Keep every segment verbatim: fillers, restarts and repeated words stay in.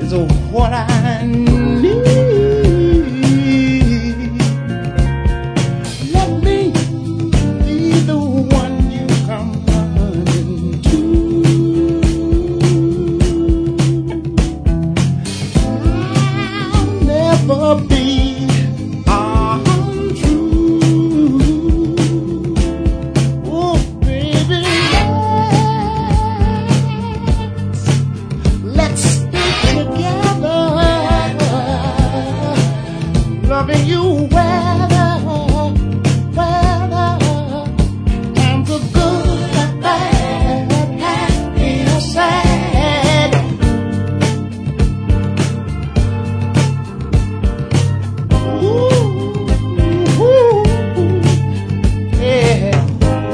is what I need. Let me be the one you come running to. I'll never be untrue. Oh, baby, let's stay together, loving you weather, weather, times are good, the bad, happy or sad. Ooh, ooh, yeah.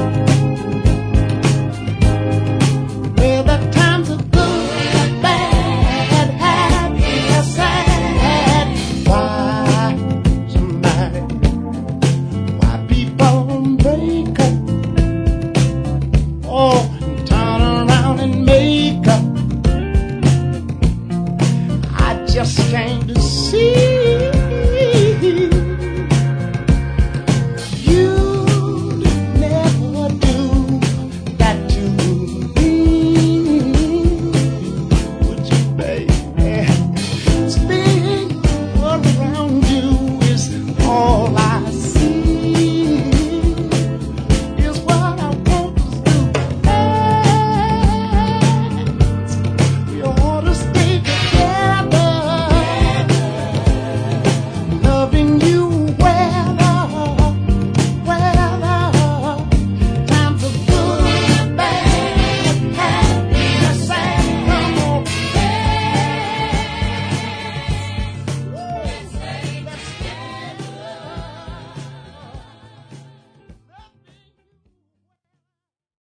Well, the times are good, the bad, happy or sad. Why somebody, why people break up? Oh, and turn around and make up. I just came to see